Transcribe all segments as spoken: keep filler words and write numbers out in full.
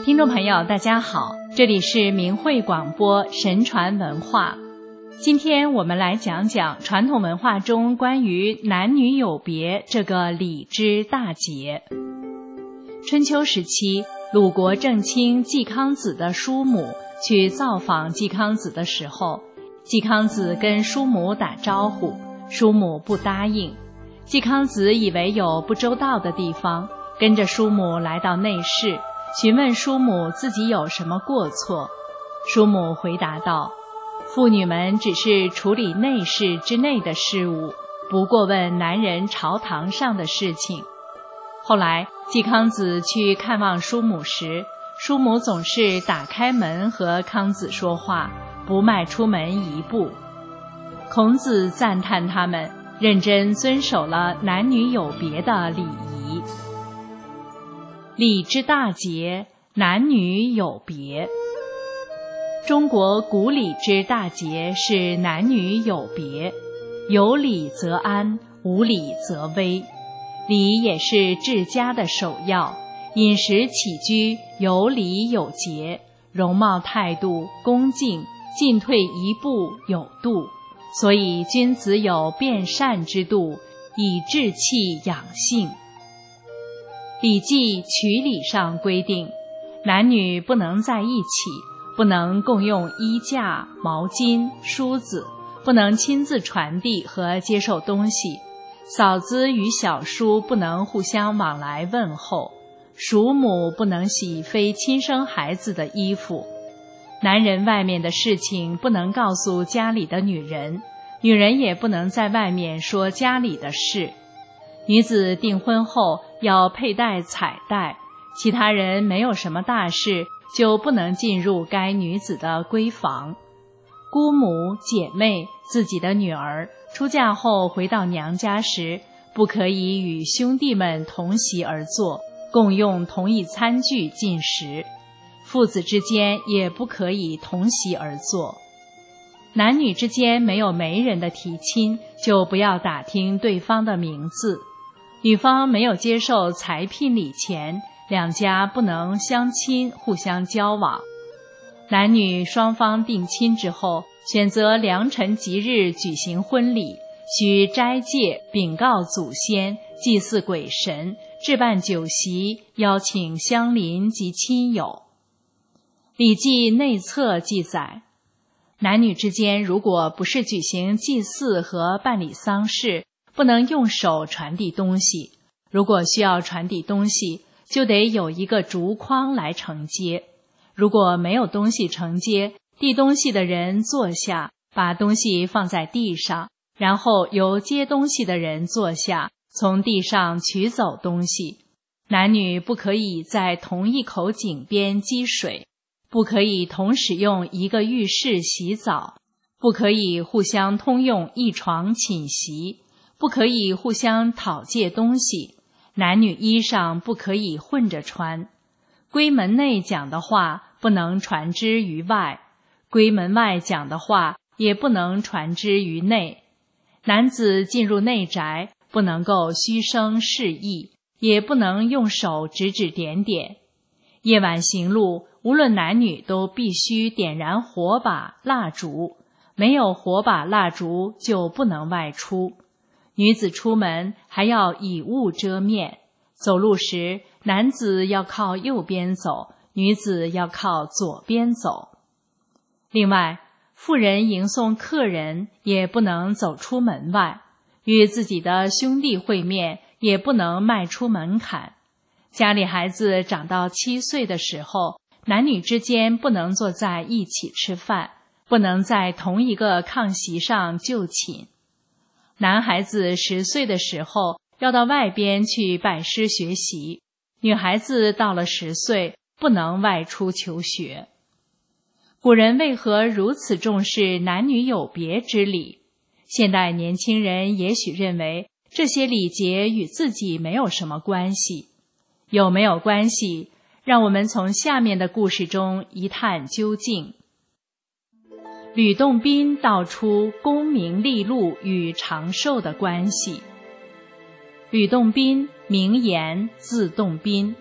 听众朋友大家好，这里是明慧广播神传文化。今天我们来讲讲传统文化中关于男女有别这个礼之大节。春秋时期，鲁国正卿季康子的叔母去造访季康子的时候，季康子跟叔母打招呼，叔母不答应。季康子以为有不周到的地方，跟着叔母来到内室，询问叔母自己有什么过错。叔母回答道，妇女们只是处理内室之内的事务，不过问男人朝堂上的事情。后来季康子去看望叔母时，叔母总是打开门和康子说话，不迈出门一步。孔子赞叹他们认真遵守了男女有别的礼仪。礼之大节，男女有别。中国古礼之大节是男女有别，有礼则安，无礼则危。礼也是治家的首要，饮食起居有礼有节，容貌态度恭敬，进退一步有度。所以君子有辨善之度，以志气养性。礼记曲礼上规定，男女不能在一起，不能共用衣架、毛巾、梳子，不能亲自传递和接受东西。嫂子与小叔不能互相往来问候，叔母不能洗非亲生孩子的衣服。男人外面的事情不能告诉家里的女人，女人也不能在外面说家里的事。女子订婚后要佩戴彩带，其他人没有什么大事就不能进入该女子的闺房。姑母、姐妹、自己的女儿出嫁后回到娘家时，不可以与兄弟们同席而坐，共用同一餐具进食。父子之间也不可以同席而坐。男女之间没有媒人的提亲，就不要打听对方的名字。女方没有接受才聘礼前，两家不能相亲互相交往。男女双方定亲之后，选择良辰吉日举行婚礼，需斋戒，禀告祖先，祭祀鬼神，置办酒席，邀请乡邻及亲友。礼记内册记载，男女之间如果不是举行祭祀和办理丧事，不能用手传递东西。如果需要传递东西，就得有一个竹筐来承接。如果没有东西承接，递东西的人坐下，把东西放在地上，然后由接东西的人坐下，从地上取走东西。男女不可以在同一口井边积水，不可以同使用一个浴室洗澡，不可以互相通用一床寝席，不可以互相讨借东西，男女衣裳不可以混着穿。闺门内讲的话不能传之于外，闺门外讲的话也不能传之于内。男子进入内宅，不能够虚声示意，也不能用手指指点点。夜晚行路，无论男女都必须点燃火把、蜡烛，没有火把、蜡烛就不能外出。女子出门还要以物遮面，走路时男子要靠右边走，女子要靠左边走。另外，妇人迎送客人也不能走出门外，与自己的兄弟会面也不能迈出门槛。家里孩子长到七岁的时候，男女之间不能坐在一起吃饭，不能在同一个炕席上就寝。男孩子十岁的时候要到外边去拜师学习，女孩子到了十岁不能外出求学。古人为何如此重视男女有别之礼？现代年轻人也许认为这些礼节与自己没有什么关系。有没有关系？让我们从下面的故事中一探究竟。吕洞宾道出功名利禄与长寿的关系。吕洞宾名言，字洞宾，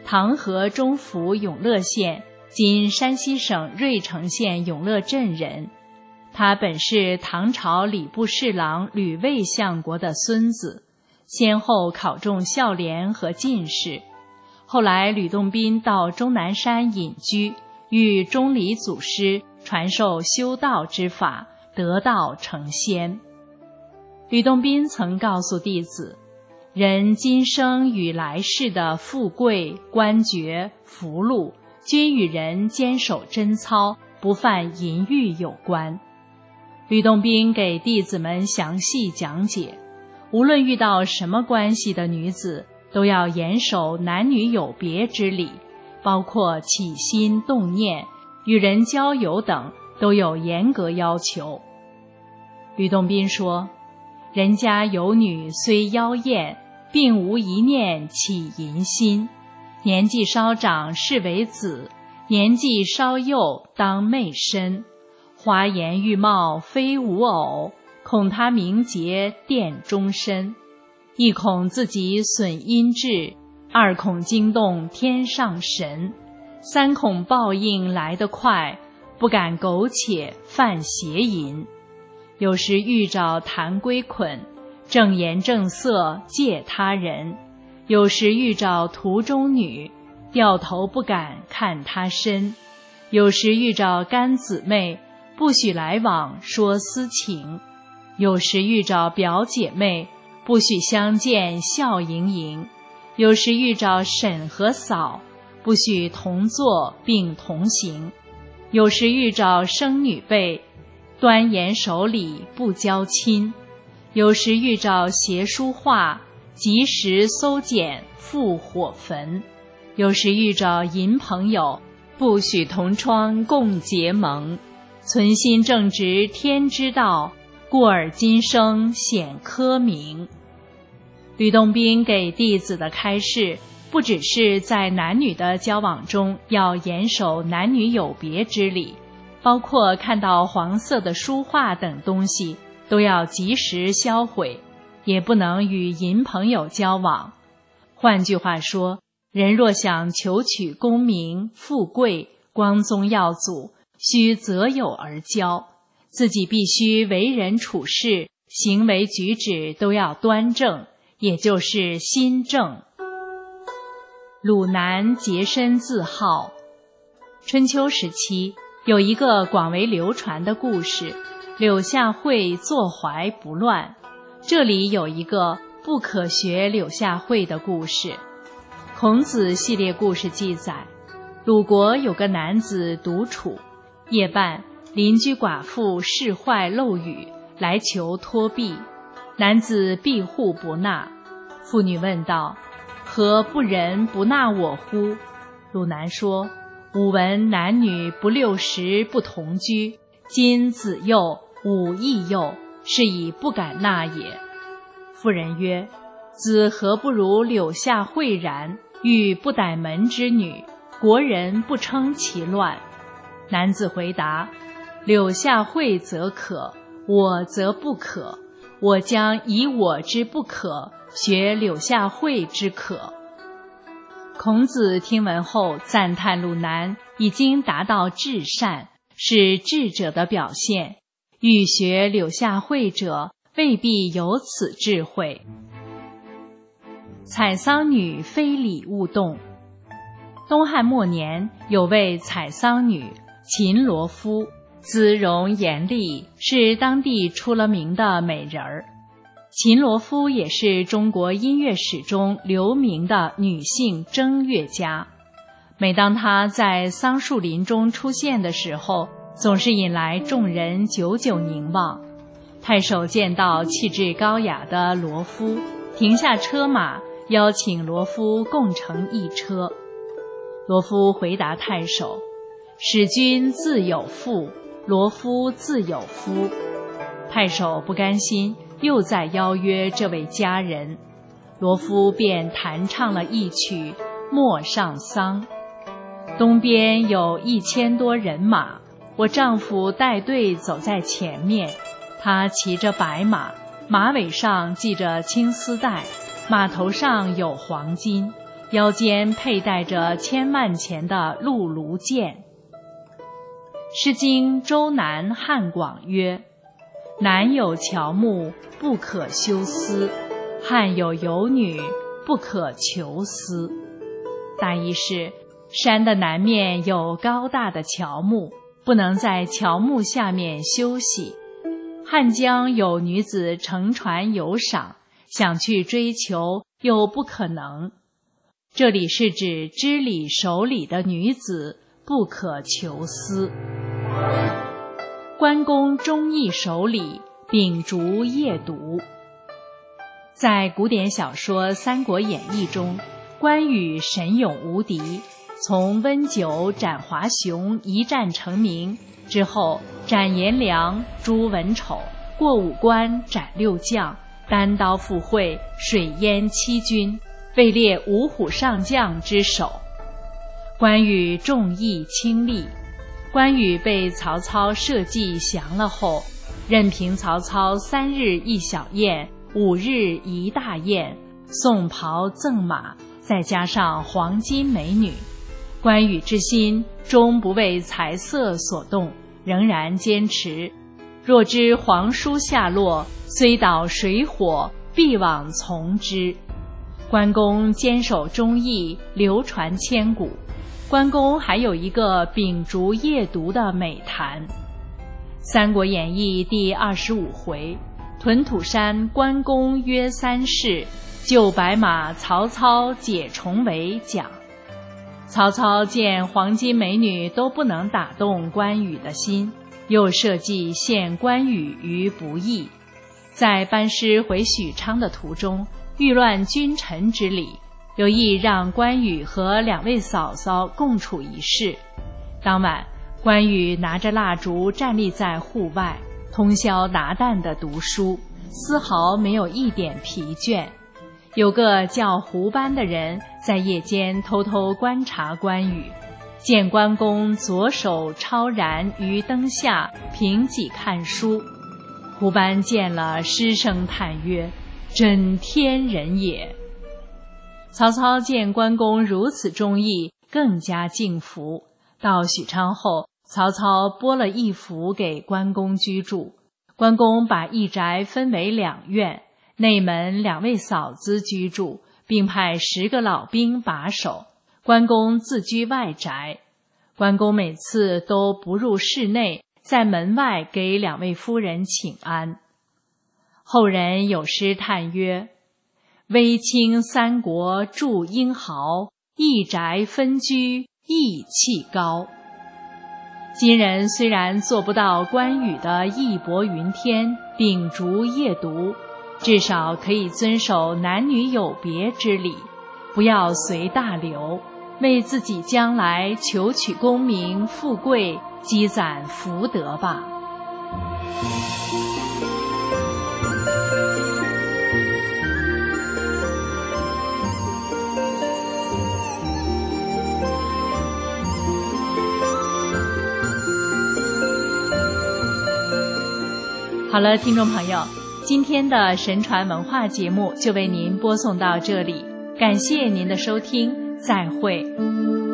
唐河中府永乐县，今山西省芮城县永乐镇人。他本是唐朝礼部侍郎吕卫相国的孙子，先后考中孝廉和进士。后来吕洞宾到终南山隐居，遇钟离祖师传授修道之法，得道成仙。吕洞宾曾告诉弟子，人今生与来世的富贵、官爵、福禄，均与人坚守贞操，不犯淫欲有关。吕洞宾给弟子们详细讲解，无论遇到什么关系的女子，都要严守男女有别之礼，包括起心动念、与人交友等，都有严格要求。吕洞宾说，人家有女虽妖艳，并无一念起淫心，年纪稍长是为子，年纪稍幼当媚身。花颜玉貌非吾偶，恐他名节殿终身。一恐自己损阴质，二恐惊动天上神，三恐报应来得快，不敢苟且犯邪淫。有时遇着谈归捆，正颜正色借他人；有时遇着途中女，掉头不敢看他身；有时遇着干姊妹，不许来往说私情；有时遇着表姐妹，不许相见笑盈盈；有时遇着婶和嫂，不许同坐并同行；有时遇着生女辈，端严守礼不交亲；有时遇着邪书画，及时搜检复火焚；有时遇着淫朋友，不许同窗共结盟。存心正直天之道，故而今生显科名。吕洞宾给弟子的开示，不只是在男女的交往中要严守男女有别之礼，包括看到黄色的书画等东西，都要及时销毁，也不能与淫朋友交往。换句话说，人若想求取功名、富贵、光宗耀祖，须择友而交，自己必须为人处事、行为举止都要端正，也就是心正。鲁南洁身自好。春秋时期有一个广为流传的故事，柳下惠坐怀不乱。这里有一个不可学柳下惠的故事。孔子系列故事记载，鲁国有个男子独处，夜半邻居寡妇事坏漏雨，来求托庇。男子闭户不纳。妇女问道，何不仁不纳我乎？鲁男说，吾闻男女不六十不同居，今子幼，吾亦幼，是以不敢纳也。妇人曰，子何不如柳下惠然，欲不逮门之女，国人不称其乱。男子回答，柳下惠则可，我则不可，我将以我之不可学柳下惠之可。孔子听闻后赞叹鲁男已经达到至善，是智者的表现，欲学柳下惠者未必有此智慧。采桑女非礼勿动。东汉末年有位采桑女秦罗夫，姿容艳丽，是当地出了名的美人儿。秦罗夫也是中国音乐史中留名的女性筝乐家。每当她在桑树林中出现的时候，总是引来众人久久凝望。太守见到气质高雅的罗夫，停下车马，邀请罗夫共乘一车。罗夫回答太守，使君自有妇，罗夫自有夫。太守不甘心，又再邀约这位佳人。罗夫便弹唱了一曲《陌上桑》。东边有一千多人马，我丈夫带队走在前面，他骑着白马，马尾上系着青丝带，马头上有黄金， 腰间佩戴着千万钱的辘轳剑。诗经周南汉广曰：南有乔木，不可休思；汉有游女，不可求思。大意是，山的南面有高大的乔木，不能在乔木下面休息。汉江有女子乘船游赏，想去追求又不可能。这里是指知礼守礼的女子不可求思。关公忠义守礼，秉烛夜读。在古典小说《三国演义》中，关羽神勇无敌，从温酒斩华雄一战成名，之后斩颜良、诛文丑，过五关斩六将，单刀赴会，水淹七军，位列五虎上将之首。关羽重义轻利，关羽被曹操设计降了后，任凭曹操三日一小宴，五日一大宴，送袍赠马，再加上黄金美女。关羽之心终不为财色所动，仍然坚持，若知皇叔下落，虽倒水火，必往从之。关公坚守忠义，流传千古。关公还有一个秉烛夜读的美谈。《三国演义》第二十五回，屯土山关公约三世，救白马曹操解重围讲。曹操见黄金美女都不能打动关羽的心，又设计陷关羽于不义。在班师回许昌的途中，欲乱君臣之礼，有意让关羽和两位嫂嫂共处一室。当晚，关羽拿着蜡烛站立在户外，通宵达旦地读书，丝毫没有一点疲倦。有个叫胡班的人在夜间偷偷观察关羽，见关公左手超然于灯下，凭几看书。胡班见了，失声叹曰：真天人也。曹操见关公如此忠义，更加敬服。到许昌后，曹操拨了一府给关公居住。关公把一宅分为两院，内门两位嫂子居住，并派十个老兵把守。关公自居外宅。关公每次都不入室内，在门外给两位夫人请安。后人有诗叹曰：威清三国著英豪，一宅分居义气高。今人虽然做不到关羽的义薄云天，秉烛夜读，至少可以遵守男女有别之礼，不要随大流，为自己将来求取功名富贵积攒福德吧。好了，听众朋友，今天的神传文化节目就为您播送到这里，感谢您的收听，再会。